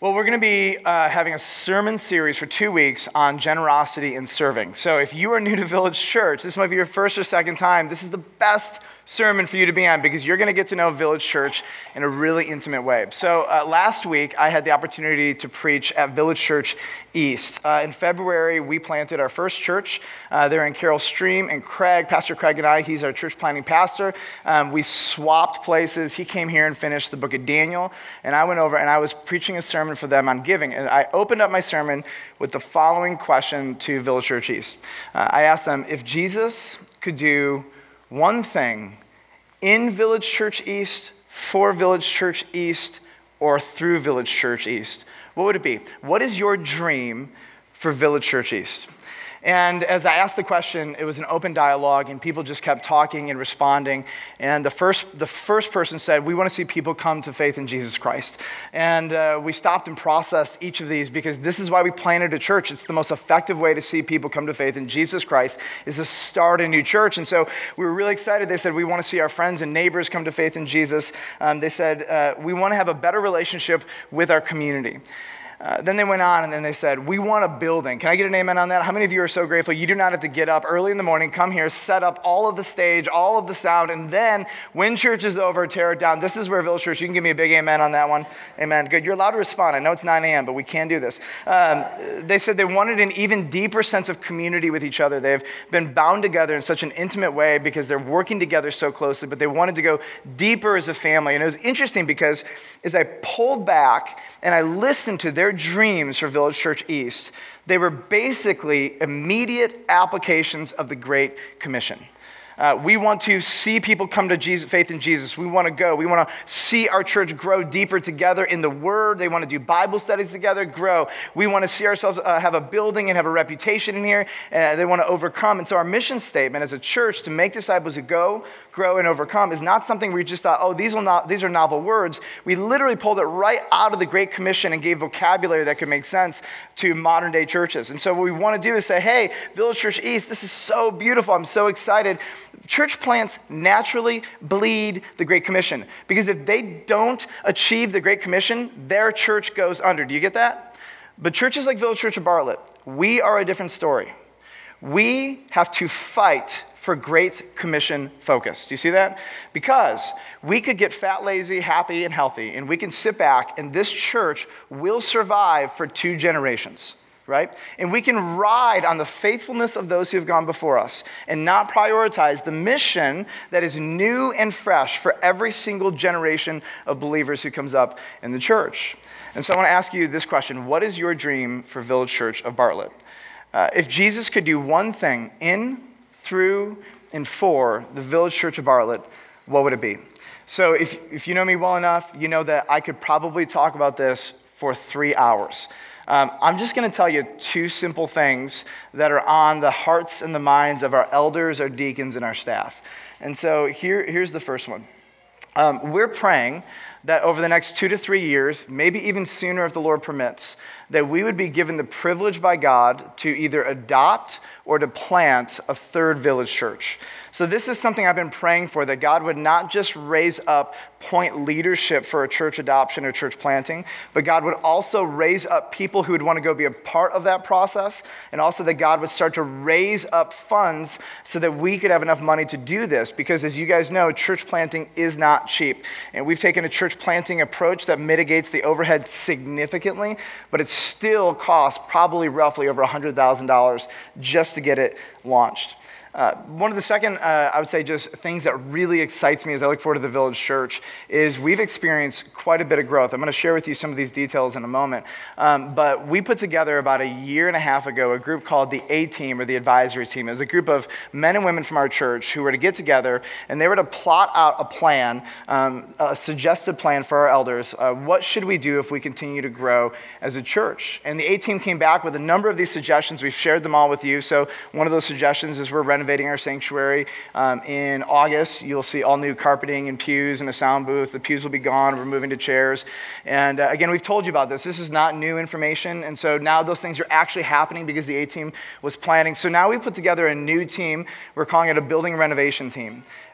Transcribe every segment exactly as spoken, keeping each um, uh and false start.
Well, we're going to be uh, having a sermon series for two weeks on generosity and serving. So if you are new to Village Church, this might be your first or second time, this is the best sermon for you to be on because you're going to get to know Village Church in a really intimate way. So uh, last week, I had the opportunity to preach at Village Church East. Uh, in February, we planted our first church uh, there in Carroll Stream, and Craig, Pastor Craig and I, he's our church planting pastor. Um, we swapped places. He came here and finished the book of Daniel, and I went over and I was preaching a sermon for them on giving. And I opened up my sermon with the following question to Village Church East. Uh, I asked them, if Jesus could do one thing in Village Church East, for Village Church East, or through Village Church East, what would it be? What is your dream for Village Church East? And as I asked the question, it was an open dialogue, and people just kept talking and responding. And the first the first person said, we want to see people come to faith in Jesus Christ. And uh, we stopped and processed each of these because this is why we planted a church. It's the most effective way to see people come to faith in Jesus Christ is to start a new church. And so we were really excited. They said, we want to see our friends and neighbors come to faith in Jesus. Um, they said, uh, we want to have a better relationship with our community. Uh, then they went on and then they said, we want a building. Can I get an amen on that? How many of you are so grateful you do not have to get up early in the morning, come here, set up all of the stage, all of the sound, and then when church is over, tear it down. This is where Village Church, you can give me a big amen on that one. Amen. Good. You're allowed to respond. I know it's nine a.m., but we can do this. Um, they said they wanted an even deeper sense of community with each other. They've been bound together in such an intimate way because they're working together so closely, but they wanted to go deeper as a family. And it was interesting because as I pulled back and I listened to their dreams for Village Church East, they were basically immediate applications of the Great Commission. Uh, we want to see people come to Jesus, faith in Jesus. We want to go. We want to see our church grow deeper together in the Word. They want to do Bible studies together, grow. We want to see ourselves uh, have a building and have a reputation in here. And they want to overcome. And so our mission statement as a church to make disciples who go, grow, and overcome is not something we just thought, oh, these, will not, these are novel words. We literally pulled it right out of the Great Commission and gave vocabulary that could make sense to modern day churches. And so what we want to do is say, hey, Village Church East, this is so beautiful. I'm so excited. Church plants naturally bleed the Great Commission because if they don't achieve the Great Commission, their church goes under. Do you get that? But churches like Village Church of Bartlett, we are a different story. We have to fight for Great Commission focus. Do you see that? Because we could get fat, lazy, happy, and healthy, and we can sit back, and this church will survive for two generations. Right? And we can ride on the faithfulness of those who have gone before us and not prioritize the mission that is new and fresh for every single generation of believers who comes up in the church. And so I want to ask you this question. What is your dream for Village Church of Bartlett? Uh, if Jesus could do one thing in, through, and for the Village Church of Bartlett, what would it be? So if, if you know me well enough, you know that I could probably talk about this for three hours. Um, I'm just going to tell you two simple things that are on the hearts and the minds of our elders, our deacons, and our staff. And so here, here's the first one. Um, we're praying that over the next two to three years, maybe even sooner if the Lord permits, that we would be given the privilege by God to either adopt or to plant a third village church. So this is something I've been praying for, that God would not just raise up point leadership for a church adoption or church planting, but God would also raise up people who would want to go be a part of that process, and also that God would start to raise up funds so that we could have enough money to do this. Because as you guys know, church planting is not cheap. And we've taken a church planting approach that mitigates the overhead significantly, but it still costs probably roughly over one hundred thousand dollars just to get it launched. Uh, one of the second, uh, I would say, just things that really excites me as I look forward to the Village Church is we've experienced quite a bit of growth. I'm going to share with you some of these details in a moment. Um, but we put together about a year and a half ago a group called the A-Team, or the Advisory Team. It was a group of men and women from our church who were to get together, and they were to plot out a plan, um, a suggested plan for our elders. Uh, what should we do if we continue to grow as a church? And the A-Team came back with a number of these suggestions. We've shared them all with you. So one of those suggestions is we're renovating renovating our sanctuary. Um, in August, you'll see all new carpeting and pews and a sound booth. The pews will be gone. We're moving to chairs. And uh, again, we've told you about this. This is not new information. And so now those things are actually happening because the A-Team was planning. So now we put together a new team. We're calling it a building renovation team.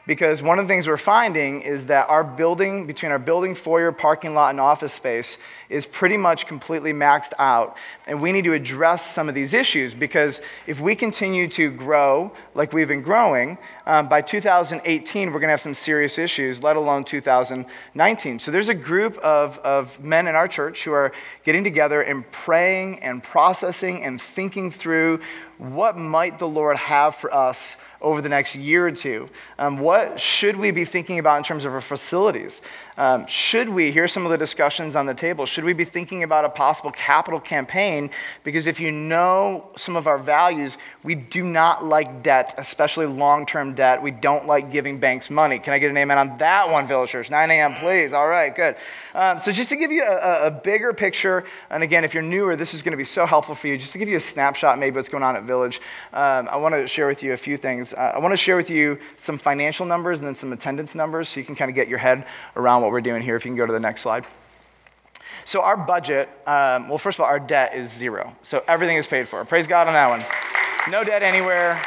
Because one of the things we're finding is that our building, between our building, foyer, parking lot, and office space, is pretty much completely maxed out. And we need to address some of these issues, because if we continue to grow like we've been growing, um, by two thousand eighteen, we're gonna have some serious issues, let alone two thousand nineteen. So there's a group of, of men in our church who are getting together and praying and processing and thinking through what might the Lord have for us over the next year or two. Um, what should we be thinking about in terms of our facilities? Um, should we, here's some of the discussions on the table, should we be thinking about a possible capital campaign? Because if you know some of our values, we do not like debt, especially long-term debt. We don't like giving banks money. Can I get an amen on that one, Village Church? nine a.m., please. All right, good. Um, so just to give you a, a bigger picture, and again, if you're newer, this is going to be so helpful for you, just to give you a snapshot maybe what's going on at Village, um, I want to share with you a few things. Uh, I want to share with you some financial numbers and then some attendance numbers so you can kind of get your head around what we're doing here. If you can go to the next slide. So our budget, um, well, first of all, our debt is zero. So everything is paid for. Praise God on that one. No debt anywhere.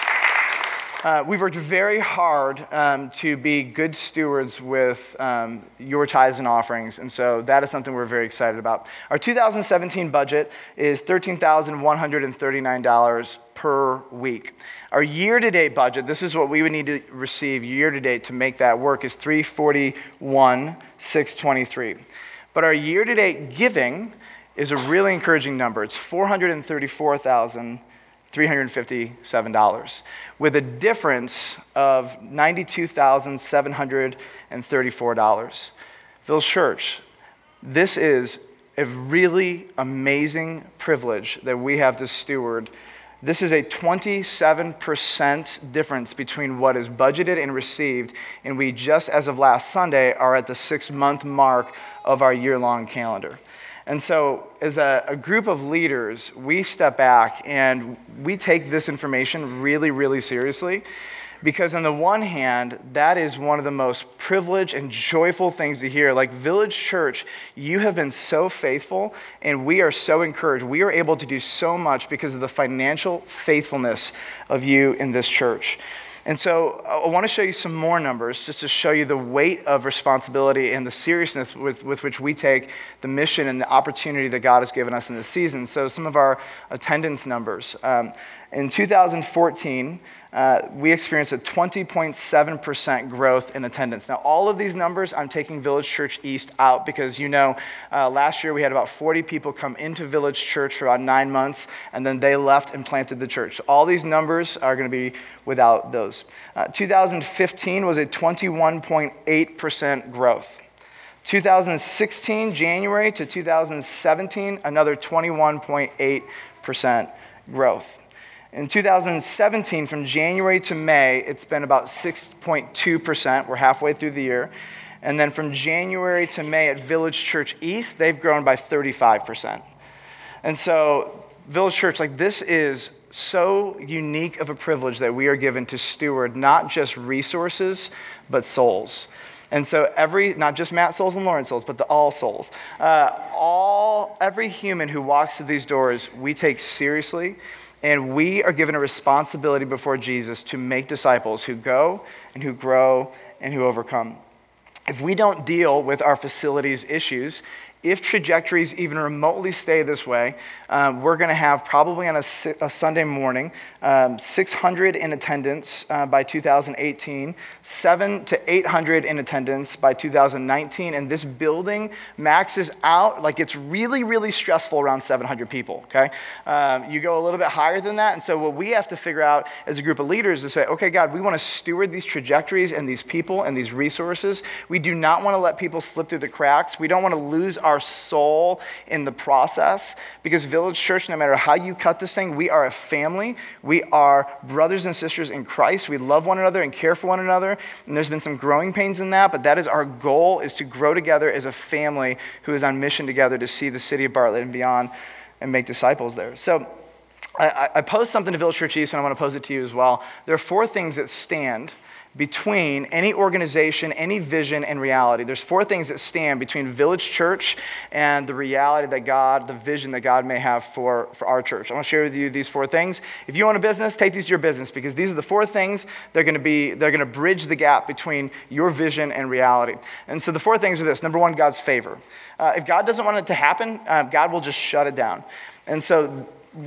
Uh, we've worked very hard um, to be good stewards with um, your tithes and offerings, and so that is something we're very excited about. Our two thousand seventeen budget is thirteen thousand one hundred thirty-nine dollars per week. Our year-to-date budget, this is what we would need to receive year-to-date to make that work, is three hundred forty-one thousand six hundred twenty-three dollars. But our year-to-date giving is a really encouraging number. It's four hundred thirty-four thousand three hundred fifty-seven dollars, with a difference of ninety-two thousand seven hundred thirty-four dollars. Village Church, this is a really amazing privilege that we have to steward. This is a twenty-seven percent difference between what is budgeted and received, and we just, as of last Sunday, are at the six-month mark of our year-long calendar. And so as a, a group of leaders, we step back and we take this information really, really seriously, because on the one hand, that is one of the most privileged and joyful things to hear. Like, Village Church, you have been so faithful, and we are so encouraged. We are able to do so much because of the financial faithfulness of you in this church. And so I want to show you some more numbers just to show you the weight of responsibility and the seriousness with, with which we take the mission and the opportunity that God has given us in this season. So some of our attendance numbers. Um, in two thousand fourteen, uh, we experienced a twenty point seven percent growth in attendance. Now, all of these numbers, I'm taking Village Church East out because, you know, uh, last year we had about forty people come into Village Church for about nine months, and then they left and planted the church. So all these numbers are going to be without those. Uh, two thousand fifteen was a twenty-one point eight percent growth. two thousand sixteen, January to two thousand seventeen, another twenty-one point eight percent growth. In two thousand seventeen, from January to May, it's been about six point two percent. We're halfway through the year. And then from January to May at Village Church East, they've grown by thirty-five percent. And so, Village Church, like, this is so unique of a privilege that we are given to steward not just resources, but souls. And so every, not just Matt souls and Lauren souls, but the all souls. Uh, all, every human who walks through these doors, we take seriously. And we are given a responsibility before Jesus to make disciples who go and who grow and who overcome. If we don't deal with our facilities issues, if trajectories even remotely stay this way, um, we're going to have probably on a, a Sunday morning um, six hundred in attendance uh, by two thousand eighteen, seven to eight hundred in attendance by two thousand nineteen, and this building maxes out, like, it's really, really stressful around seven hundred people, okay? Um, you go a little bit higher than that, and so what we have to figure out as a group of leaders is say, okay, God, we want to steward these trajectories and these people and these resources. We do not want to let people slip through the cracks. We don't want to lose our soul in the process, because Village Church, no matter how you cut this thing, we are a family. We are brothers and sisters in Christ. We love one another and care for one another, and there's been some growing pains in that, but that is our goal, is to grow together as a family who is on mission together to see the city of Bartlett and beyond and make disciples there. So I, I posed something to Village Church East, and I want to pose it to you as well. There are four things that stand between any organization, any vision, and reality. There's four things that stand between Village Church and the reality that God, the vision that God may have for, for our church. I want to share with you these four things. If you own a business, take these to your business, because these are the four things that are going to be, they're going to bridge the gap between your vision and reality. And so the four things are this. Number one, God's favor. Uh, if God doesn't want it to happen, uh, God will just shut it down. And so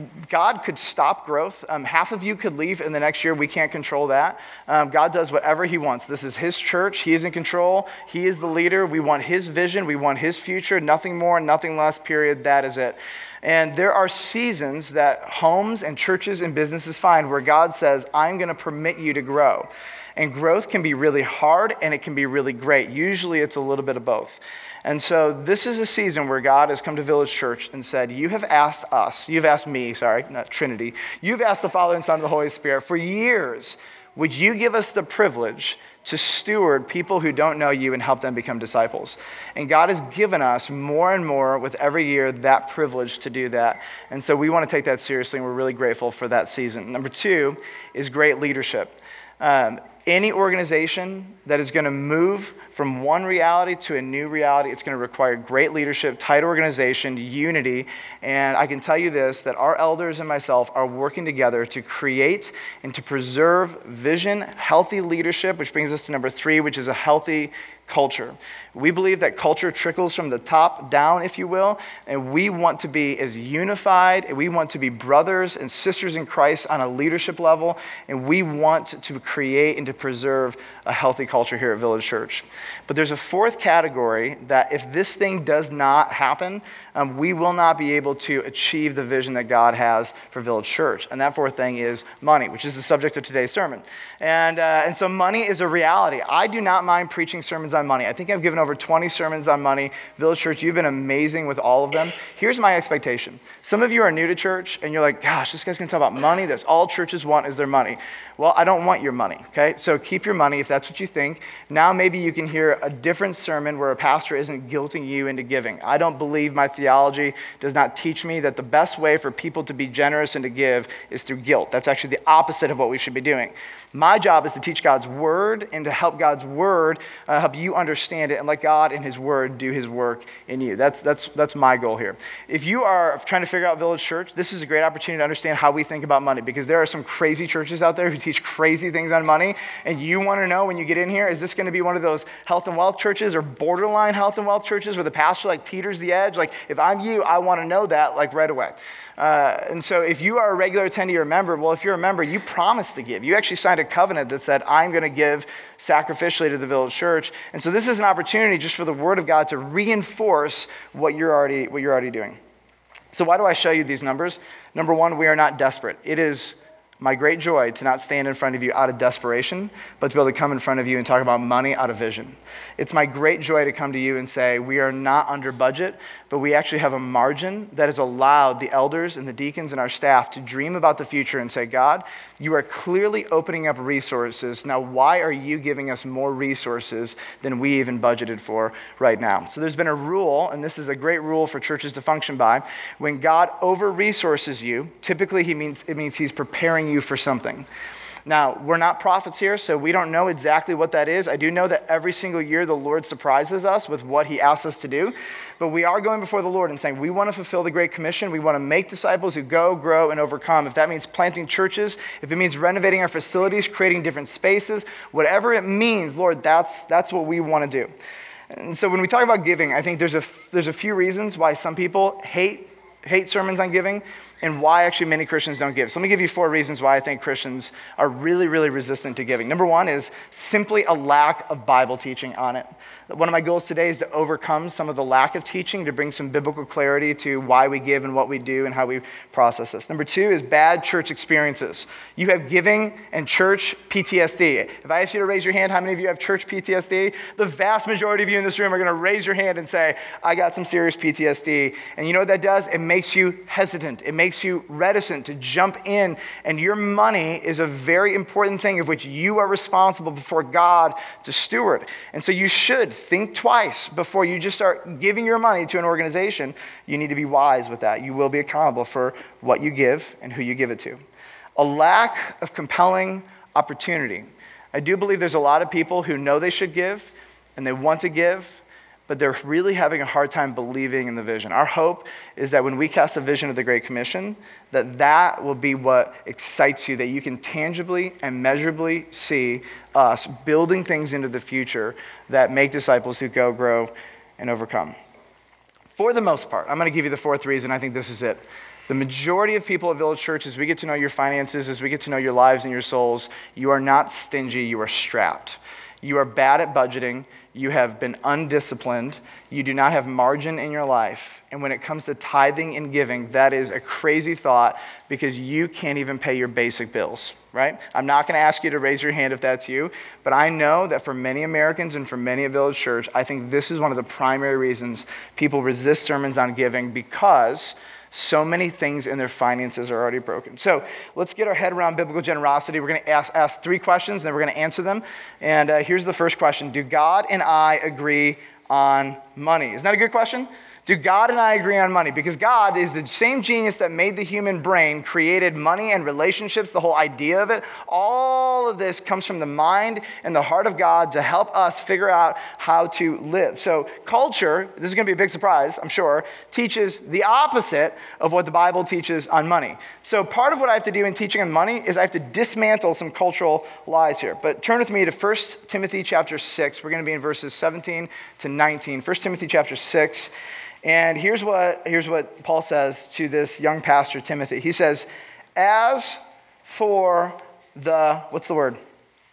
God could stop growth. Um, half of you could leave in the next year. We can't control that. Um, God does whatever he wants. This is his church. He is in control. He is the leader. We want his vision. We want his future. Nothing more, nothing less, period. That is it. And there are seasons that homes and churches and businesses find where God says, I'm going to permit you to grow. And growth can be really hard and it can be really great. Usually it's a little bit of both. And so this is a season where God has come to Village Church and said, you have asked us, you've asked me, sorry, not Trinity, you've asked the Father and Son and the Holy Spirit for years, would you give us the privilege to steward people who don't know you and help them become disciples? And God has given us more and more with every year that privilege to do that. And so we want to take that seriously, and we're really grateful for that season. Number two is great leadership. Um, any organization that is going to move from one reality to a new reality, it's going to require great leadership, tight organization, unity. And I can tell you this, that our elders and myself are working together to create and to preserve vision, healthy leadership, which brings us to number three, which is a healthy culture. We believe that culture trickles from the top down, if you will, and we want to be as unified, and we want to be brothers and sisters in Christ on a leadership level, and we want to create and to preserve a healthy culture here at Village Church. But there's a fourth category that if this thing does not happen, um, we will not be able to achieve the vision that God has for Village Church. And that fourth thing is money, which is the subject of today's sermon. And, uh, and so money is a reality. I do not mind preaching sermons on money. I think I've given over twenty sermons on money. Village Church, you've been amazing with all of them. Here's my expectation. Some of you are new to church and you're like, gosh, this guy's gonna talk about money. That's all churches want is their money. Well, I don't want your money, okay? So keep your money if that's what you think. Now maybe you can hear a different sermon where a pastor isn't guilting you into giving. I don't believe my theology does not teach me that the best way for people to be generous and to give is through guilt. That's actually the opposite of what we should be doing. My job is to teach God's word and to help God's word uh, help you understand it and let God in his word do his work in you. That's, that's, that's my goal here. If you are trying to figure out Village Church, this is a great opportunity to understand how we think about money, because there are some crazy churches out there who teach crazy things on money, and you want to know when you get in here, is this going to be one of those health and wealth churches or borderline health and wealth churches where the pastor like teeters the edge? Like, if I'm you, I want to know that like right away. Uh, and so if you are a regular attendee or a member, well, if you're a member, you promised to give. You actually signed a covenant that said, I'm going to give sacrificially to the Village Church. And so this is an opportunity just for the Word of God to reinforce what you're already, what you're already doing. So why do I show you these numbers? Number one, we are not desperate. It is my great joy to not stand in front of you out of desperation, but to be able to come in front of you and talk about money out of vision. It's my great joy to come to you and say, we are not under budget, but we actually have a margin that has allowed the elders and the deacons and our staff to dream about the future and say, God, you are clearly opening up resources. Now, why are you giving us more resources than we even budgeted for right now? So there's been a rule, and this is a great rule for churches to function by. When God over-resources you, typically he means it means he's preparing you for something. Now, we're not prophets here, so we don't know exactly what that is. I do know that every single year the Lord surprises us with what he asks us to do, but we are going before the Lord and saying we want to fulfill the Great Commission. We want to make disciples who go, grow, and overcome. If that means planting churches, if it means renovating our facilities, creating different spaces, whatever it means, Lord, that's, that's what we want to do. And so when we talk about giving, I think there's a, there's a few reasons why some people hate hate sermons on giving, and why actually many Christians don't give. So let me give you four reasons why I think Christians are really, really resistant to giving. Number one is simply a lack of Bible teaching on it. One of my goals today is to overcome some of the lack of teaching, to bring some biblical clarity to why we give and what we do and how we process this. Number two is bad church experiences. You have giving and church P T S D. If I ask you to raise your hand, how many of you have church P T S D? The vast majority of you in this room are going to raise your hand and say, I got some serious P T S D. And you know what that does? It makes you hesitant. It makes you reticent to jump in. And your money is a very important thing of which you are responsible before God to steward. And so you should think twice before you just start giving your money to an organization. You need to be wise with that. You will be accountable for what you give and who you give it to. A lack of compelling opportunity. I do believe there's a lot of people who know they should give and they want to give, but they're really having a hard time believing in the vision. Our hope is that when we cast a vision of the Great Commission, that that will be what excites you, that you can tangibly and measurably see us building things into the future that make disciples who go, grow, and overcome. For the most part, I'm going to give you the fourth reason. I think this is it. The majority of people at Village Church, as we get to know your finances, as we get to know your lives and your souls, you are not stingy, you are strapped. You are bad at budgeting. You have been undisciplined. You do not have margin in your life. And when it comes to tithing and giving, that is a crazy thought because you can't even pay your basic bills, right? I'm not going to ask you to raise your hand if that's you, but I know that for many Americans and for many at Village Church, I think this is one of the primary reasons people resist sermons on giving because so many things in their finances are already broken. So let's get our head around biblical generosity. We're going to ask, ask three questions, and then we're going to answer them. And uh, here's the first question. Do God and I agree on money? Isn't that a good question? Do God and I agree on money? Because God is the same genius that made the human brain, created money and relationships, the whole idea of it. All of this comes from the mind and the heart of God to help us figure out how to live. So culture, this is going to be a big surprise, I'm sure, teaches the opposite of what the Bible teaches on money. So part of what I have to do in teaching on money is I have to dismantle some cultural lies here. But turn with me to First Timothy chapter six. We're going to be in verses seventeen to nineteen. First Timothy chapter six. And here's what, here's what Paul says to this young pastor, Timothy. He says, as for the, what's the word?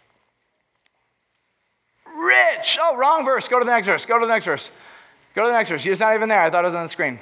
Rich. Oh, wrong verse. Go to the next verse. Go to the next verse. Go to the next verse. It's not even there. I thought it was on the screen.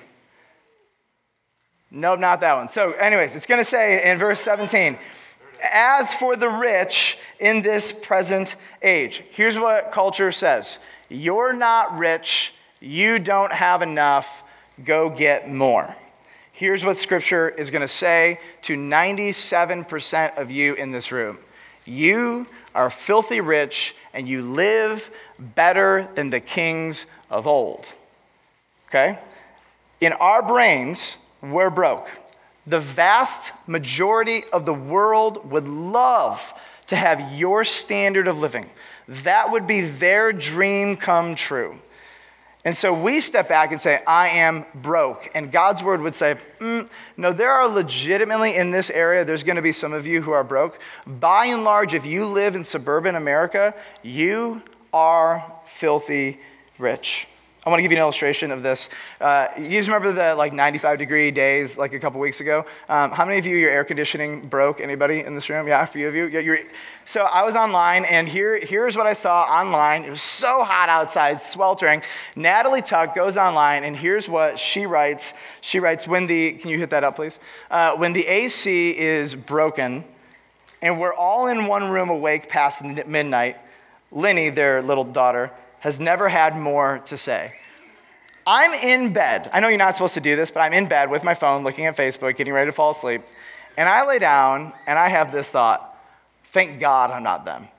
Nope, not that one. So anyways, it's going to say in verse seventeen, as for the rich in this present age. Here's what culture says. You're not rich. You don't have enough, go get more. Here's what Scripture is going to say to ninety-seven percent of you in this room. You are filthy rich, and you live better than the kings of old. Okay? In our brains, we're broke. The vast majority of the world would love to have your standard of living. That would be their dream come true. And so we step back and say, I am broke. And God's word would say, mm, no, there are legitimately in this area, there's going to be some of you who are broke. By and large, if you live in suburban America, you are filthy rich. I want to give you an illustration of this. Uh, you guys remember the like ninety-five degree days like a couple weeks ago? Um, how many of you, your air conditioning broke? Anybody in this room? Yeah, a few of you. Yeah, you're, so I was online, and here, here's what I saw online. It was so hot outside, sweltering. Natalie Tuck goes online, and here's what she writes. She writes, when the, can you hit that up, please? Uh, when the A C is broken, and we're all in one room awake past midnight, Linny, their little daughter, has never had more to say. I'm in bed. I know you're not supposed to do this, but I'm in bed with my phone, looking at Facebook, getting ready to fall asleep. And I lay down, and I have this thought, thank God I'm not them.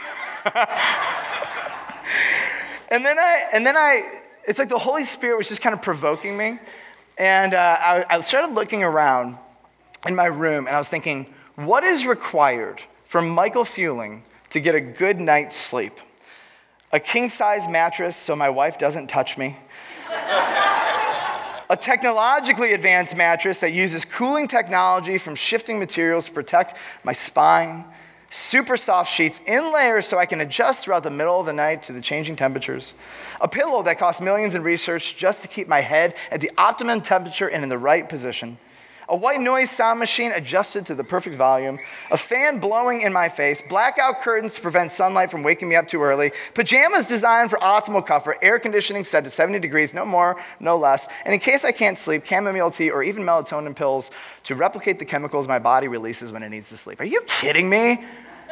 and then I, and then I, it's like the Holy Spirit was just kind of provoking me. And uh, I, I started looking around in my room, and I was thinking, what is required for Michael Fueling to get a good night's sleep? A king-size mattress so my wife doesn't touch me. A technologically advanced mattress that uses cooling technology from shifting materials to protect my spine. Super soft sheets in layers so I can adjust throughout the middle of the night to the changing temperatures. A pillow that costs millions in research just to keep my head at the optimum temperature and in the right position. A white noise sound machine adjusted to the perfect volume, a fan blowing in my face, blackout curtains to prevent sunlight from waking me up too early, pajamas designed for optimal comfort, air conditioning set to seventy degrees, no more, no less, and in case I can't sleep, chamomile tea or even melatonin pills to replicate the chemicals my body releases when it needs to sleep. Are you kidding me?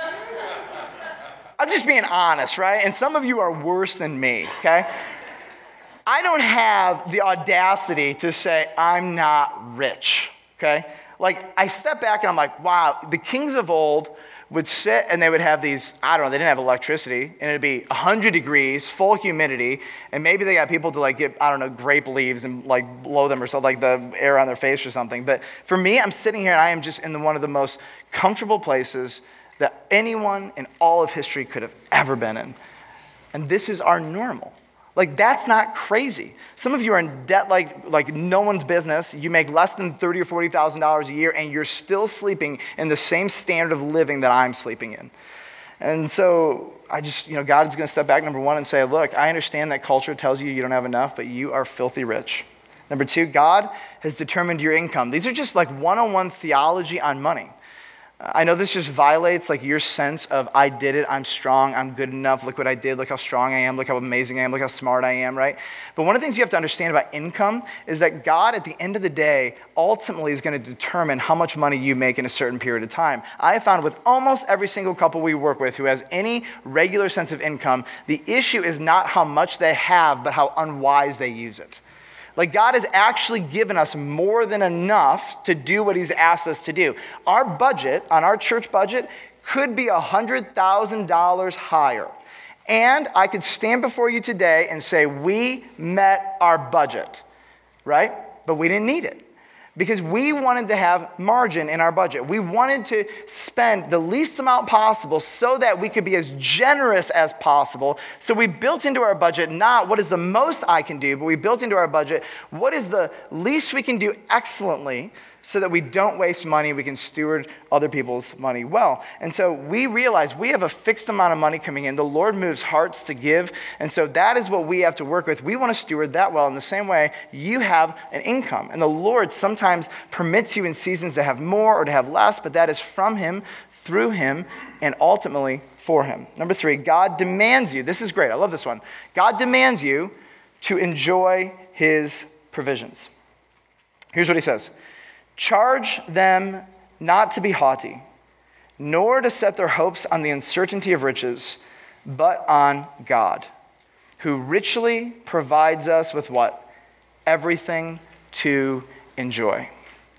I'm just being honest, right? And some of you are worse than me, okay? I don't have the audacity to say I'm not rich. Okay? Like, I step back and I'm like, wow, the kings of old would sit and they would have these, I don't know, they didn't have electricity, and it'd be one hundred degrees, full humidity, and maybe they got people to like get, I don't know, grape leaves and like blow them or something, like the air on their face or something. But for me, I'm sitting here and I am just in the, one of the most comfortable places that anyone in all of history could have ever been in. And this is our normal. Like, that's not crazy. Some of you are in debt like, like no one's business. You make less than thirty thousand dollars or forty thousand dollars a year, and you're still sleeping in the same standard of living that I'm sleeping in. And so I just, you know, God is going to step back, number one, and say, look, I understand that culture tells you you don't have enough, but you are filthy rich. Number two, God has determined your income. These are just like one-on-one theology on money. I know this just violates like your sense of I did it, I'm strong, I'm good enough, look what I did, look how strong I am, look how amazing I am, look how smart I am, right? But one of the things you have to understand about income is that God, at the end of the day, ultimately is going to determine how much money you make in a certain period of time. I have found with almost every single couple we work with who has any regular sense of income, the issue is not how much they have, but how unwise they use it. Like, God has actually given us more than enough to do what he's asked us to do. Our budget, on our church budget, could be one hundred thousand dollars higher. And I could stand before you today and say, we met our budget, right? But we didn't need it. Because we wanted to have margin in our budget. We wanted to spend the least amount possible so that we could be as generous as possible. So we built into our budget not what is the most I can do, but we built into our budget what is the least we can do excellently so that we don't waste money, we can steward other people's money well. And so we realize we have a fixed amount of money coming in. The Lord moves hearts to give, and so that is what we have to work with. We want to steward that well. In the same way, you have an income, and the Lord sometimes permits you in seasons to have more or to have less, but that is from him, through him, and ultimately for him. Number three, God demands you. This is great. I love this one. God demands you to enjoy his provisions. Here's what he says. Charge them not to be haughty, nor to set their hopes on the uncertainty of riches, but on God, who richly provides us with what? Everything to enjoy.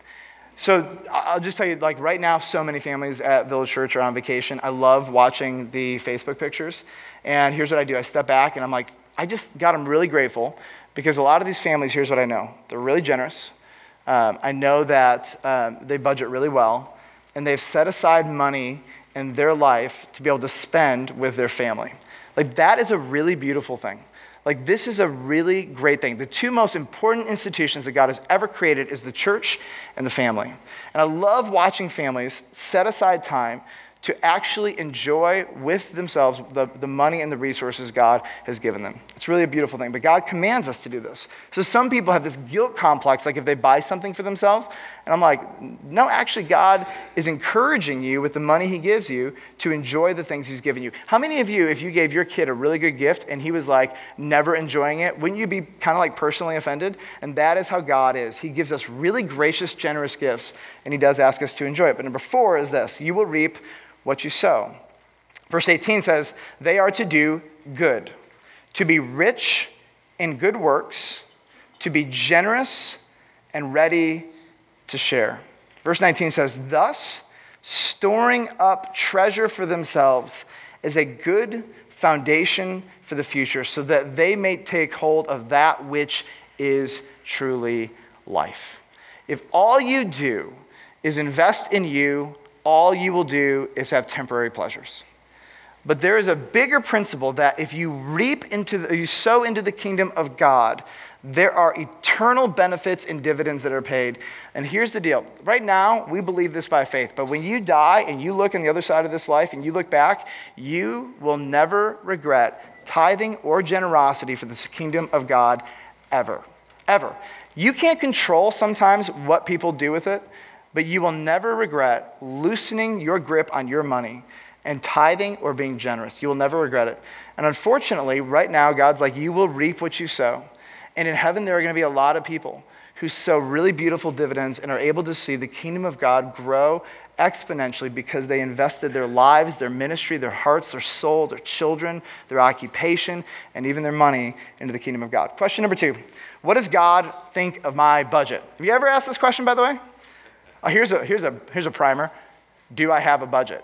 So I'll just tell you, like right now, so many families at Village Church are on vacation. I love watching the Facebook pictures. And here's what I do. I step back and I'm like, I just, God, I'm really grateful because a lot of these families, here's what I know. They're really generous. Um, I know that um, they budget really well, and they've set aside money in their life to be able to spend with their family. Like, that is a really beautiful thing. Like, this is a really great thing. The two most important institutions that God has ever created is the church and the family. And I love watching families set aside time to actually enjoy with themselves the, the money and the resources God has given them. It's really a beautiful thing, but God commands us to do this. So some people have this guilt complex, like if they buy something for themselves, and I'm like, no, actually God is encouraging you with the money he gives you to enjoy the things he's given you. How many of you, if you gave your kid a really good gift and he was like never enjoying it, wouldn't you be kind of like personally offended? And that is how God is. He gives us really gracious, generous gifts, and he does ask us to enjoy it. But number four is this, you will reap what you sow. Verse eighteen says, they are to do good, to be rich in good works, to be generous and ready to share. Verse nineteen says, thus, storing up treasure for themselves is a good foundation for the future, so that they may take hold of that which is truly life. If all you do is invest in you, all you will do is have temporary pleasures. But there is a bigger principle that if you reap into, the, you sow into the kingdom of God, there are eternal benefits and dividends that are paid. And here's the deal. Right now, we believe this by faith. But when you die and you look on the other side of this life and you look back, you will never regret tithing or generosity for the kingdom of God ever. Ever. You can't control sometimes what people do with it, but you will never regret loosening your grip on your money and tithing or being generous. You will never regret it. And unfortunately, right now, God's like, you will reap what you sow. And in heaven, there are going to be a lot of people who sow really beautiful dividends and are able to see the kingdom of God grow exponentially because they invested their lives, their ministry, their hearts, their soul, their children, their occupation, and even their money into the kingdom of God. Question number two, what does God think of my budget? Have you ever asked this question, by the way? Oh, here's a, here's a, here's a primer. Do I have a budget?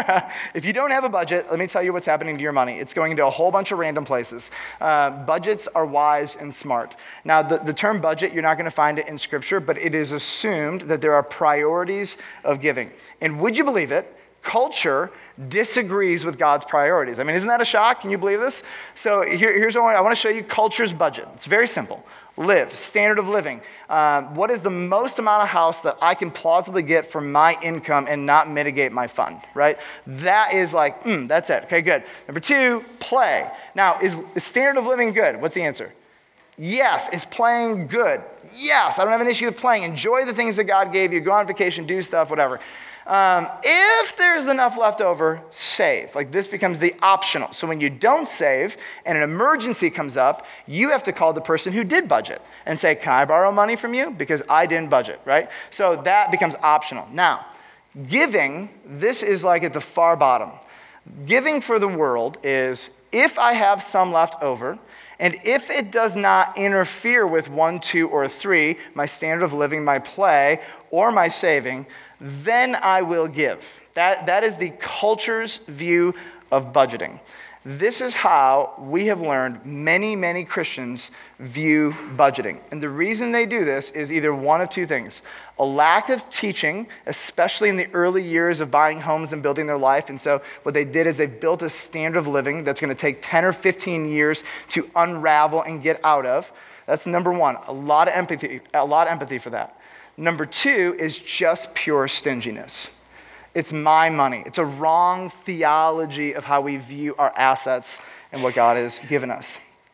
If you don't have a budget, let me tell you what's happening to your money. It's going into a whole bunch of random places. Uh, budgets are wise and smart. Now, the, the term budget, you're not going to find it in Scripture, but it is assumed that there are priorities of giving. And would you believe it? Culture disagrees with God's priorities. I mean, isn't that a shock? Can you believe this? So here, here's what I want, I want to show you culture's budget. It's very simple. Live, standard of living. Um, what is the most amount of house that I can plausibly get for my income and not mitigate my fund, right? That is like, mm, that's it. Okay, good. Number two, play. Now, is, is standard of living good? What's the answer? Yes. Is playing good? Yes. I don't have an issue with playing. Enjoy the things that God gave you. Go on vacation, do stuff, whatever. Um, if there's enough left over, save. Like this becomes the optional. So when you don't save and an emergency comes up, you have to call the person who did budget and say, can I borrow money from you? Because I didn't budget, right? So that becomes optional. Now, giving, this is like at the far bottom. Giving for the world is if I have some left over, and if it does not interfere with one, two, or three, my standard of living, my play, or my saving, then I will give. That, that is the culture's view of budgeting. This is how we have learned many, many Christians view budgeting. And the reason they do this is either one of two things. A lack of teaching, especially in the early years of buying homes and building their life. And so what they did is they built a standard of living that's going to take ten or fifteen years to unravel and get out of. That's number one. A lot of empathy, a lot of empathy for that. Number two is just pure stinginess. It's my money. It's a wrong theology of how we view our assets and what God has given us.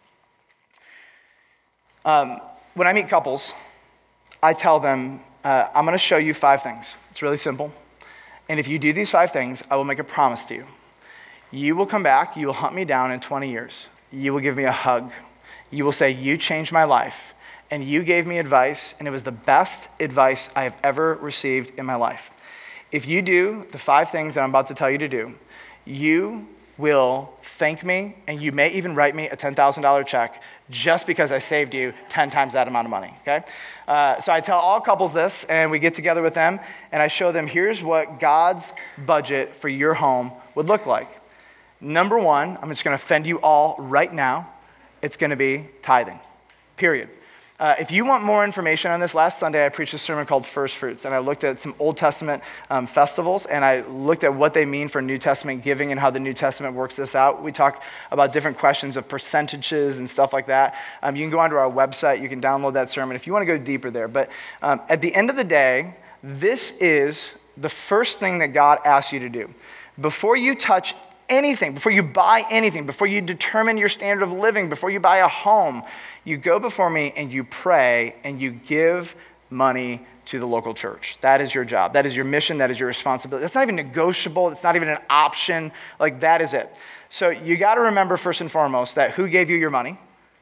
Um, when I meet couples, I tell them, uh, I'm going to show you five things. It's really simple. And if you do these five things, I will make a promise to you. You will come back. You will hunt me down in twenty years. You will give me a hug. You will say, you changed my life. And you gave me advice, and it was the best advice I have ever received in my life. If you do the five things that I'm about to tell you to do, you will thank me, and you may even write me a ten thousand dollars check just because I saved you ten times that amount of money, okay? Uh, so I tell all couples this, and we get together with them, and I show them, here's what God's budget for your home would look like. Number one, I'm just going to offend you all right now. It's going to be tithing, period. Uh, if you want more information on this, last Sunday I preached a sermon called First Fruits, and I looked at some Old Testament um, festivals, and I looked at what they mean for New Testament giving and how the New Testament works this out. We talk about different questions of percentages and stuff like that. Um, you can go onto our website. You can download that sermon if you want to go deeper there. But um, at the end of the day, this is the first thing that God asks you to do. Before you touch anything, before you buy anything, before you determine your standard of living, before you buy a home, you go before me and you pray and you give money to the local church. That is your job. That is your mission. That is your responsibility. That's not even negotiable. It's not even an option. Like, that is it. So you got to remember first and foremost that who gave you your money?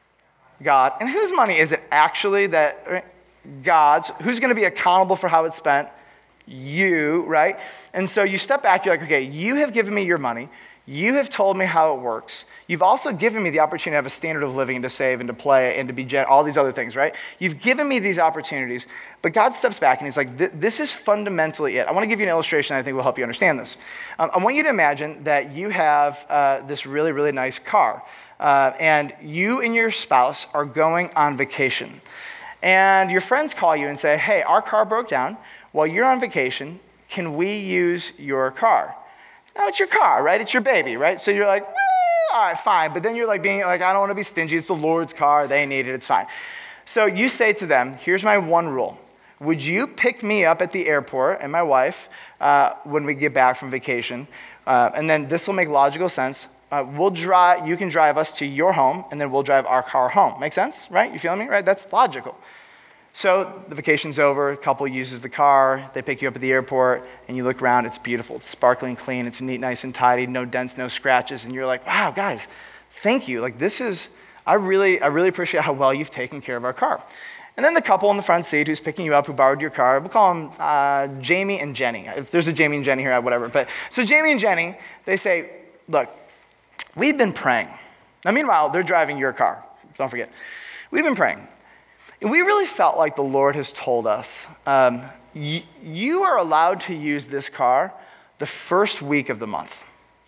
God. And whose money is it actually? That God's. Who's going to be accountable for how it's spent? You, right? And so you step back. You're like, okay, you have given me your money. You have told me how it works. You've also given me the opportunity to have a standard of living and to save and to play and to be gen- all these other things, right? You've given me these opportunities, but God steps back and he's like, this is fundamentally it. I want to give you an illustration that I think will help you understand this. Um, I want you to imagine that you have uh, this really, really nice car, uh, and you and your spouse are going on vacation. And your friends call you and say, hey, our car broke down. While you're on vacation, can we use your car? Now, it's your car, right? It's your baby, right? So you're like, eh, all right, fine. But then you're like being like, I don't want to be stingy. It's the Lord's car. They need it. It's fine. So you say to them, here's my one rule. Would you pick me up at the airport and my wife uh, when we get back from vacation? Uh, and then this will make logical sense. Uh, we'll drive. You can drive us to your home, and then we'll drive our car home. Make sense, right? You feel me, right? That's logical. So the vacation's over, a couple uses the car, they pick you up at the airport, and you look around, it's beautiful, it's sparkling clean, it's neat, nice, and tidy, no dents, no scratches, and you're like, wow, guys, thank you. Like, this is, I really, I really appreciate how well you've taken care of our car. And then the couple in the front seat who's picking you up, who borrowed your car, we'll call them uh, Jamie and Jenny. If there's a Jamie and Jenny here, whatever. But so Jamie and Jenny, they say, look, we've been praying. Now, meanwhile, they're driving your car. Don't forget. We've been praying. And we really felt like the Lord has told us, um, y- you are allowed to use this car the first week of the month.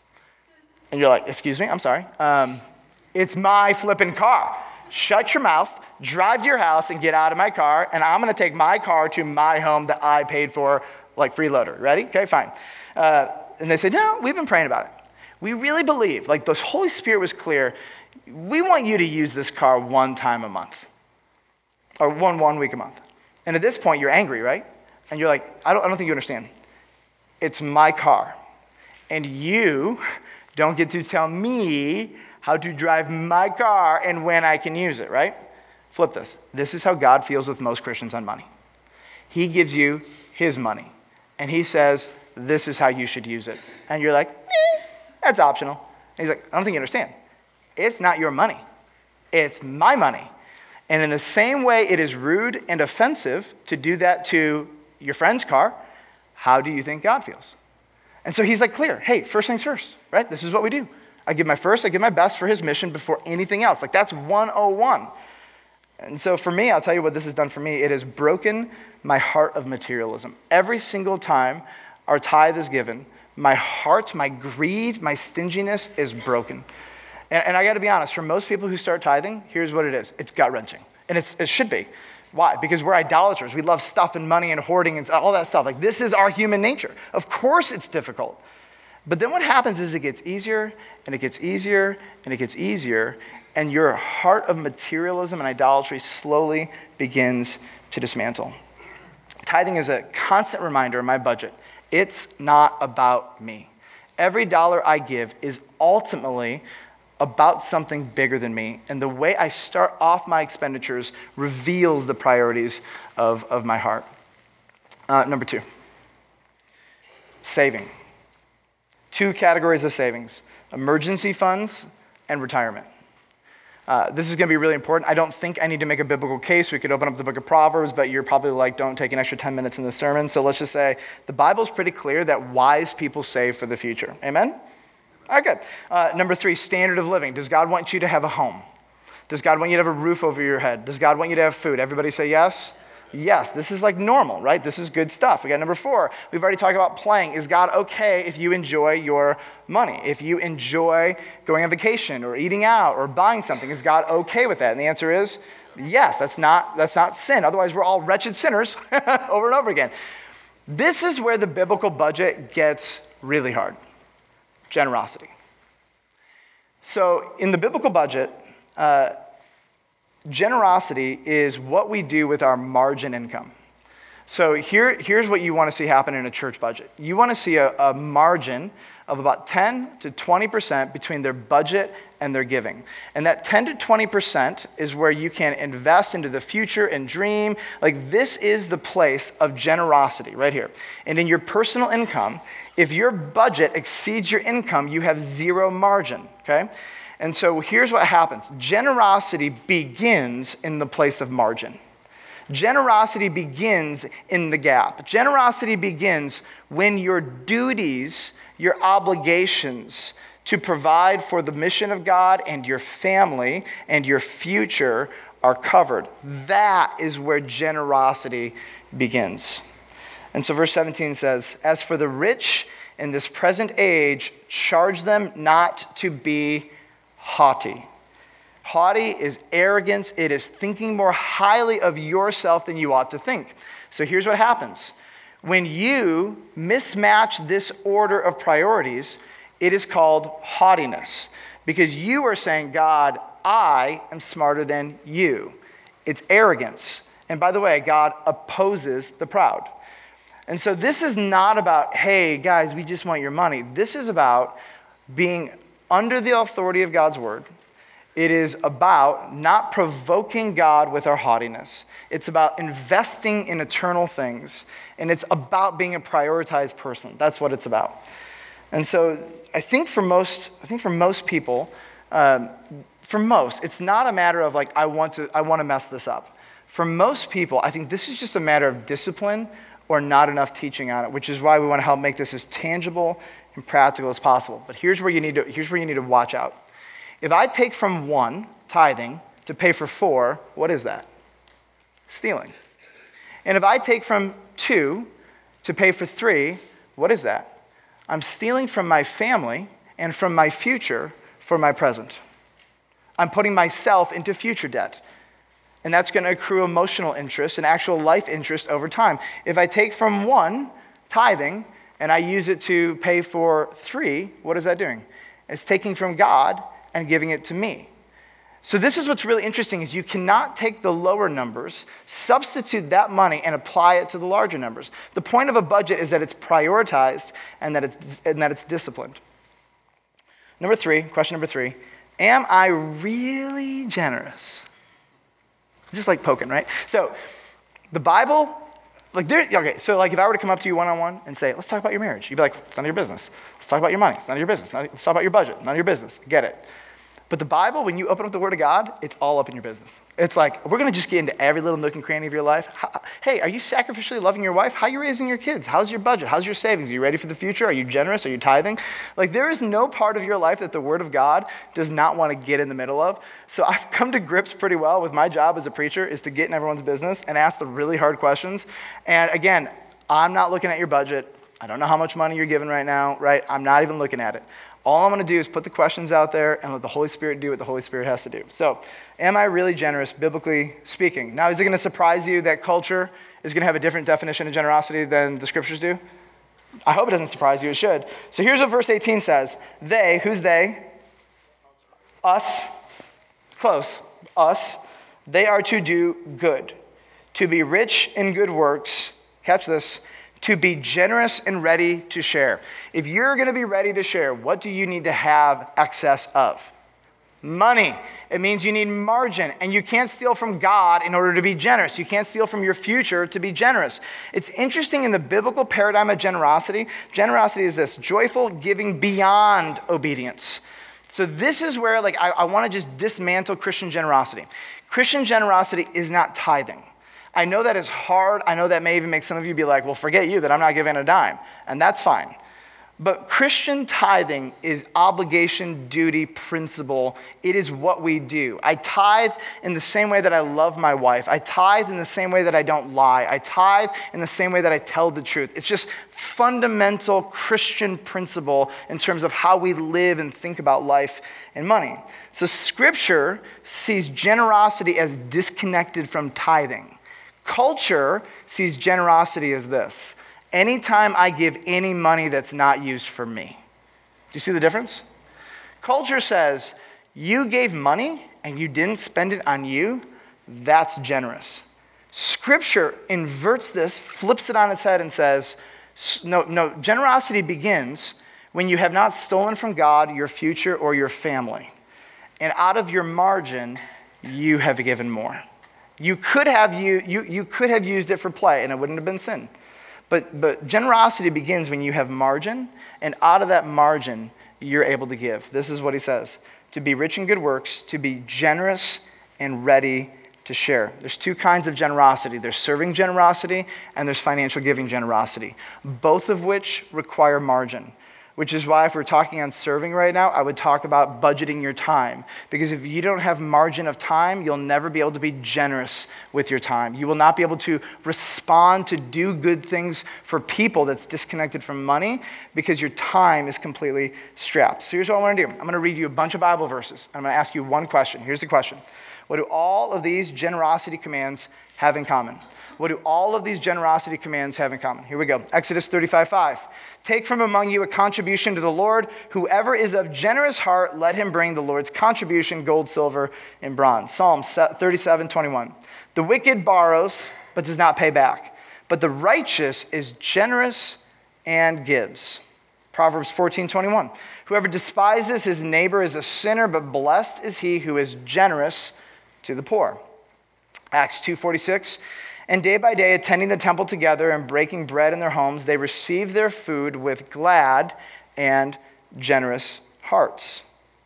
And you're like, excuse me, I'm sorry. Um, it's my flipping car. Shut your mouth, drive to your house, and get out of my car, and I'm going to take my car to my home that I paid for, like freeloader. Ready? Okay, fine. Uh, and they say, no, we've been praying about it. We really believe, like the Holy Spirit was clear, we want you to use this car one time a month, or one one week a month. And at this point, you're angry, right? And you're like, I don't, I don't think you understand. It's my car, and you don't get to tell me how to drive my car and when I can use it, right? Flip this. This is how God feels with most Christians on money. He gives you his money, and he says, this is how you should use it. And you're like, eh, that's optional. And he's like, I don't think you understand. It's not your money. It's my money. And in the same way it is rude and offensive to do that to your friend's car, how do you think God feels? And so he's like clear, hey, first things first, right? This is what we do. I give my first, I give my best for his mission before anything else. Like that's one oh one. And so for me, I'll tell you what this has done for me. It has broken my heart of materialism. Every single time our tithe is given, my heart, my greed, my stinginess is broken. And, and I got to be honest, for most people who start tithing, here's what it is. It's gut-wrenching. And it's, it should be. Why? Because we're idolaters. We love stuff and money and hoarding and all that stuff. Like this is our human nature. Of course it's difficult. But then what happens is it gets easier and it gets easier and it gets easier, and your heart of materialism and idolatry slowly begins to dismantle. Tithing is a constant reminder in my budget. It's not about me. Every dollar I give is ultimately about something bigger than me, and the way I start off my expenditures reveals the priorities of, of my heart. Uh, number two, saving. Two categories of savings: emergency funds and retirement. Uh, this is going to be really important. I don't think I need to make a biblical case. We could open up the book of Proverbs, but you're probably like, don't take an extra ten minutes in the sermon. So let's just say the Bible's pretty clear that wise people save for the future. Amen? All right, good. Uh, number three, standard of living. Does God want you to have a home? Does God want you to have a roof over your head? Does God want you to have food? Everybody say yes? Yes, this is like normal, right? This is good stuff. We got number four. We've already talked about playing. Is God okay if you enjoy your money? If you enjoy going on vacation or eating out or buying something, is God okay with that? And the answer is yes. That's not, that's not sin. Otherwise, we're all wretched sinners over and over again. This is where the biblical budget gets really hard. Generosity. So in the biblical budget, uh, generosity is what we do with our margin income. So here, here's what you want to see happen in a church budget. You want to see a, a margin of about ten to twenty percent between their budget and their giving. And that ten to twenty percent is where you can invest into the future and dream. Like this is the place of generosity right here. And in your personal income, if your budget exceeds your income, you have zero margin, okay? And so here's what happens. Generosity begins in the place of margin. Generosity begins in the gap. Generosity begins when your duties, your obligations to provide for the mission of God and your family and your future are covered. That is where generosity begins. And so verse seventeen says, as for the rich in this present age, charge them not to be haughty. Haughty is arrogance. It is thinking more highly of yourself than you ought to think. So here's what happens. When you mismatch this order of priorities, it is called haughtiness. Because you are saying, God, I am smarter than you. It's arrogance. And by the way, God opposes the proud. And so this is not about, hey, guys, we just want your money. This is about being under the authority of God's word. It is about not provoking God with our haughtiness. It's about investing in eternal things. And it's about being a prioritized person. That's what it's about. And so I think for most, I think for most people, um, for most, it's not a matter of like, I want to, I want to mess this up. For most people, I think this is just a matter of discipline or not enough teaching on it, which is why we want to help make this as tangible and practical as possible. But here's where you need to, here's where you need to watch out. If I take from one, tithing, to pay for four, what is that? Stealing. And if I take from two to pay for three, what is that? I'm stealing from my family and from my future for my present. I'm putting myself into future debt. And that's going to accrue emotional interest and actual life interest over time. If I take from one, tithing, and I use it to pay for three, what is that doing? It's taking from God and giving it to me. So this is what's really interesting is you cannot take the lower numbers, substitute that money, and apply it to the larger numbers. The point of a budget is that it's prioritized and that it's, and that it's disciplined. Number three, question number three, am I really generous? Just like poking, right? So the Bible, like there, okay, so like if I were to come up to you one-on-one and say, let's talk about your marriage, you'd be like, it's none of your business. Let's talk about your money, it's none of your business. Let's talk about your budget, none of your business. Get it. But the Bible, when you open up the Word of God, it's all up in your business. It's like, we're going to just get into every little nook and cranny of your life. How, hey, are you sacrificially loving your wife? How are you raising your kids? How's your budget? How's your savings? Are you ready for the future? Are you generous? Are you tithing? Like, there is no part of your life that the Word of God does not want to get in the middle of. So I've come to grips pretty well with my job as a preacher is to get in everyone's business and ask the really hard questions. And again, I'm not looking at your budget. I don't know how much money you're giving right now, right? I'm not even looking at it. All I'm going to do is put the questions out there and let the Holy Spirit do what the Holy Spirit has to do. So, am I really generous, biblically speaking? Now, is it going to surprise you that culture is going to have a different definition of generosity than the scriptures do? I hope it doesn't surprise you. It should. So here's what verse eighteen says. They, who's they? Us. Close. Us. They are to do good, to be rich in good works. Catch this. To be generous and ready to share. If you're going to be ready to share, what do you need to have excess of? Money. It means you need margin, and you can't steal from God in order to be generous. You can't steal from your future to be generous. It's interesting in the biblical paradigm of generosity. Generosity is this, joyful giving beyond obedience. So this is where like I, I want to just dismantle Christian generosity. Christian generosity is not tithing. I know that is hard. I know that may even make some of you be like, well, forget you that I'm not giving a dime. And that's fine. But Christian tithing is obligation, duty, principle. It is what we do. I tithe in the same way that I love my wife. I tithe in the same way that I don't lie. I tithe in the same way that I tell the truth. It's just fundamental Christian principle in terms of how we live and think about life and money. So Scripture sees generosity as disconnected from tithing. Culture sees generosity as this. Anytime I give any money that's not used for me. Do you see the difference? Culture says, you gave money and you didn't spend it on you, that's generous. Scripture inverts this, flips it on its head and says, no, no, generosity begins when you have not stolen from God, your future, or your family. And out of your margin, you have given more. You could have you, you, you could have used it for play, and it wouldn't have been sin. But, but generosity begins when you have margin, and out of that margin, you're able to give. This is what he says. To be rich in good works, to be generous and ready to share. There's two kinds of generosity. There's serving generosity, and there's financial giving generosity, both of which require margin. Which is why if we're talking on serving right now, I would talk about budgeting your time. Because if you don't have margin of time, you'll never be able to be generous with your time. You will not be able to respond to do good things for people that's disconnected from money because your time is completely strapped. So here's what I want to do. I'm going to read you a bunch of Bible verses. I'm going to ask you one question. Here's the question. What do all of these generosity commands have in common? What do all of these generosity commands have in common? Here we go. Exodus thirty-five five. Take from among you a contribution to the Lord. Whoever is of generous heart, let him bring the Lord's contribution, gold, silver, and bronze. Psalm thirty-seven twenty-one. The wicked borrows, but does not pay back. But the righteous is generous and gives. Proverbs fourteen twenty-one. Whoever despises his neighbor is a sinner, but blessed is he who is generous to the poor. Acts two forty-six. And day by day, attending the temple together and breaking bread in their homes, they received their food with glad and generous hearts.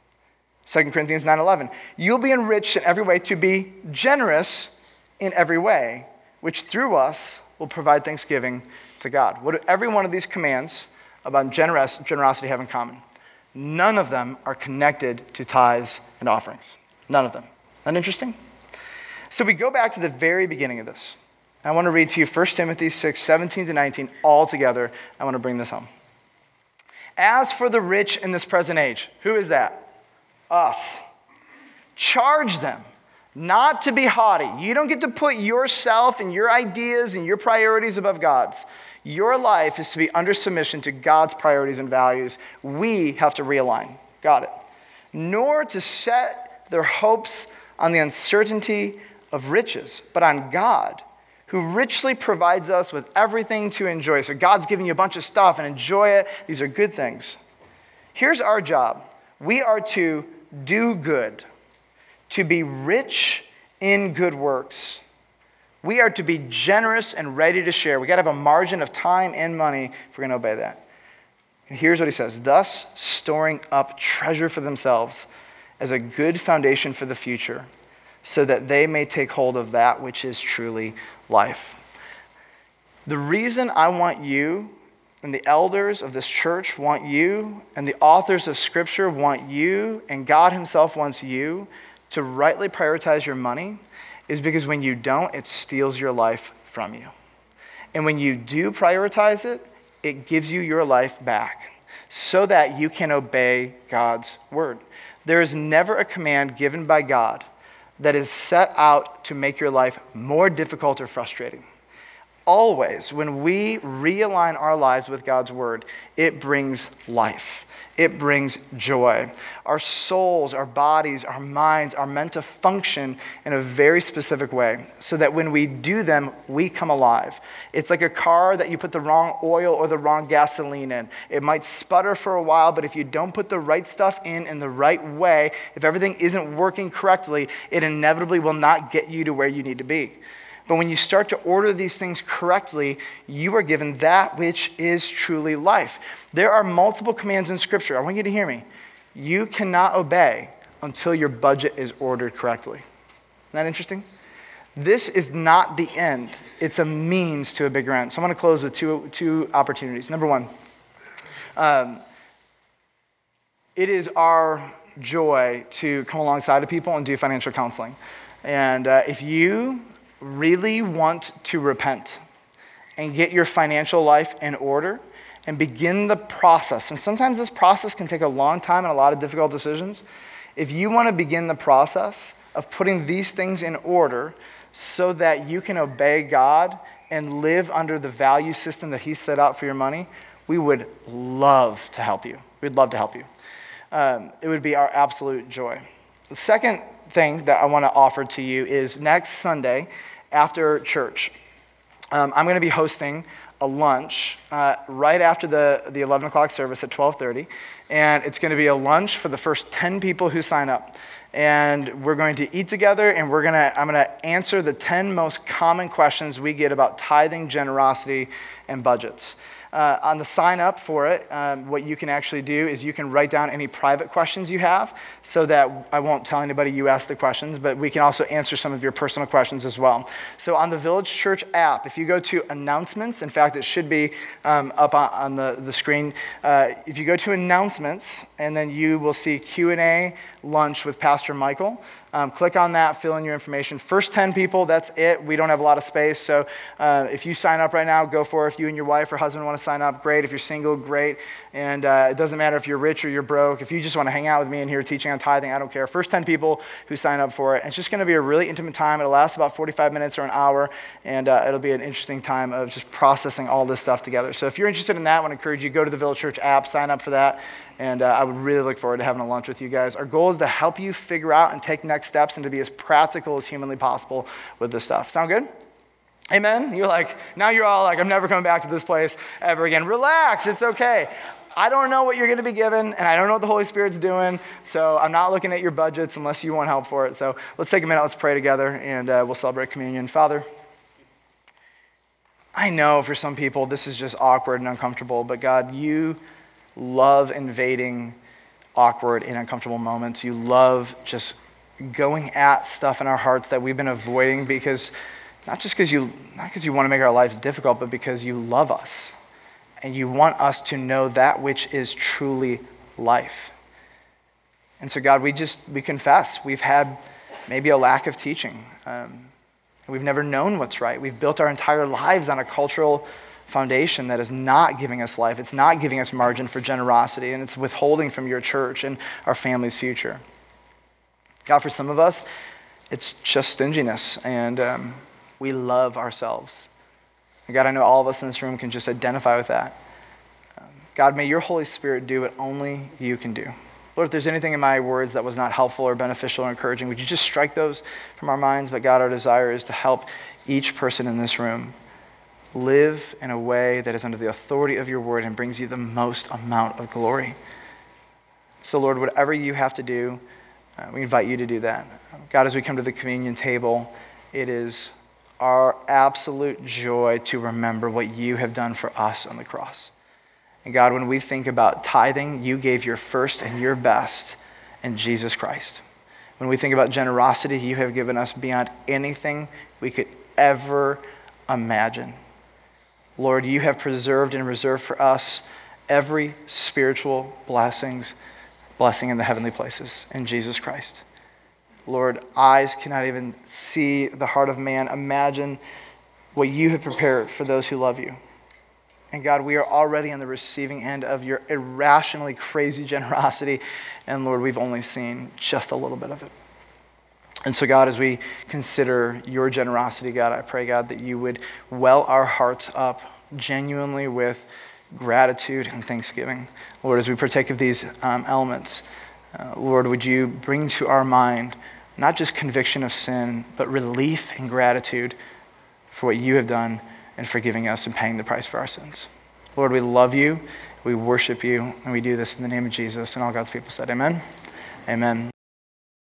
Second Corinthians nine eleven. You'll be enriched in every way to be generous in every way, which through us will provide thanksgiving to God. What do every one of these commands about generous, generosity have in common? None of them are connected to tithes and offerings. None of them. Isn't that interesting? So we go back to the very beginning of this. I want to read to you First Timothy six, seventeen to nineteen, all together. I want to bring this home. As for the rich in this present age, who is that? Us. Charge them not to be haughty. You don't get to put yourself and your ideas and your priorities above God's. Your life is to be under submission to God's priorities and values. We have to realign. Got it. Nor to set their hopes on the uncertainty of riches, but on God, who richly provides us with everything to enjoy. So God's giving you a bunch of stuff and enjoy it. These are good things. Here's our job. We are to do good, to be rich in good works. We are to be generous and ready to share. We got to have a margin of time and money if we're going to obey that. And here's what he says, thus storing up treasure for themselves as a good foundation for the future, so that they may take hold of that which is truly life. The reason I want you and the elders of this church want you and the authors of Scripture want you and God himself wants you to rightly prioritize your money is because when you don't, it steals your life from you. And when you do prioritize it, it gives you your life back so that you can obey God's word. There is never a command given by God that is set out to make your life more difficult or frustrating. Always, when we realign our lives with God's word, it brings life. It brings joy. Our souls, our bodies, our minds are meant to function in a very specific way so that when we do them, we come alive. It's like a car that you put the wrong oil or the wrong gasoline in. It might sputter for a while, but if you don't put the right stuff in in the right way, if everything isn't working correctly, it inevitably will not get you to where you need to be. But when you start to order these things correctly, you are given that which is truly life. There are multiple commands in Scripture. I want you to hear me. You cannot obey until your budget is ordered correctly. Isn't that interesting? This is not the end. It's a means to a bigger end. So I'm going to close with two, two opportunities. Number one, um, it is our joy to come alongside of people and do financial counseling. And uh, if you really want to repent and get your financial life in order and begin the process, and sometimes this process can take a long time and a lot of difficult decisions. If you want to begin the process of putting these things in order so that you can obey God and live under the value system that he set out for your money, we would love to help you. We'd love to help you. Um, it would be our absolute joy. The second thing that I want to offer to you is next Sunday after church, um, I'm going to be hosting a lunch uh, right after the, the eleven o'clock service at twelve thirty, and it's going to be a lunch for the first ten people who sign up. And we're going to eat together, and we're going to I'm going to answer the ten most common questions we get about tithing, generosity, and budgets. Uh, on the sign up for it, um, what you can actually do is you can write down any private questions you have so that I won't tell anybody you asked the questions, but we can also answer some of your personal questions as well. So on the Village Church app, if you go to announcements, in fact, it should be um, up on, on the, the screen. Uh, if you go to announcements, and then you will see Q and A lunch with Pastor Michael. Um, click on that, fill in your information. First ten people, that's it. We don't have a lot of space, so uh, if you sign up right now, go for it. If you and your wife or husband want to sign up, great. If you're single, great. And uh, it doesn't matter if you're rich or you're broke. If you just want to hang out with me and hear teaching on tithing, I don't care. First ten people who sign up for it. And it's just going to be a really intimate time. It'll last about forty-five minutes or an hour, and uh, it'll be an interesting time of just processing all this stuff together. So if you're interested in that, I want to encourage you, go to the Village Church app, sign up for that. And uh, I would really look forward to having a lunch with you guys. Our goal is to help you figure out and take next steps and to be as practical as humanly possible with this stuff. Sound good? Amen? You're like, now you're all like, I'm never coming back to this place ever again. Relax, it's okay. I don't know what you're going to be given, and I don't know what the Holy Spirit's doing, so I'm not looking at your budgets unless you want help for it. So let's take a minute, let's pray together, and uh, we'll celebrate communion. Father, I know for some people this is just awkward and uncomfortable, but God, you love invading awkward and uncomfortable moments. You love just going at stuff in our hearts that we've been avoiding because, not just because you, not because you want to make our lives difficult, but because you love us and you want us to know that which is truly life. And so God, we just, we confess we've had maybe a lack of teaching. Um, we've never known what's right. We've built our entire lives on a cultural foundation that is not giving us life. It's not giving us margin for generosity, and it's withholding from your church and our family's future. God, for some of us, it's just stinginess, and um, we love ourselves. And God, I know all of us in this room can just identify with that. Um, God, may your Holy Spirit do what only you can do. Lord, if there's anything in my words that was not helpful or beneficial or encouraging, would you just strike those from our minds? But God, our desire is to help each person in this room live in a way that is under the authority of your word and brings you the most amount of glory. So Lord, whatever you have to do, uh, we invite you to do that. God, as we come to the communion table, it is our absolute joy to remember what you have done for us on the cross. And God, when we think about tithing, you gave your first and your best in Jesus Christ. When we think about generosity, you have given us beyond anything we could ever imagine. Lord, you have preserved and reserved for us every spiritual blessings, blessing in the heavenly places in Jesus Christ. Lord, eyes cannot even see the heart of man. Imagine what you have prepared for those who love you. And God, we are already on the receiving end of your irrationally crazy generosity. And Lord, we've only seen just a little bit of it. And so God, as we consider your generosity, God, I pray, God, that you would well our hearts up genuinely with gratitude and thanksgiving. Lord, as we partake of these um, elements, uh, Lord, would you bring to our mind not just conviction of sin, but relief and gratitude for what you have done and forgiving us and paying the price for our sins. Lord, we love you, we worship you, and we do this in the name of Jesus. And all God's people said, amen. Amen.